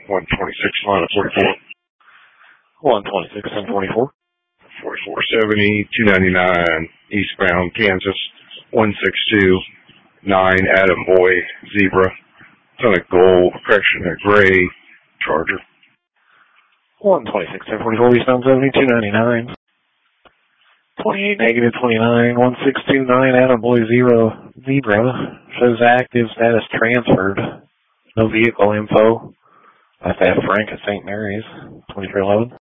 126, line of 44. 126, 724. 4470, 299, eastbound Kansas, 162, 9, Adam Boy, Zebra. It's on a gold, correction, a gray Charger. 126, 744, eastbound 70, 299. 28, negative 29, 1629, Adam Boy, Zebra. Shows active, status transferred. No vehicle info. That's at Frank at St. Mary's, 2311.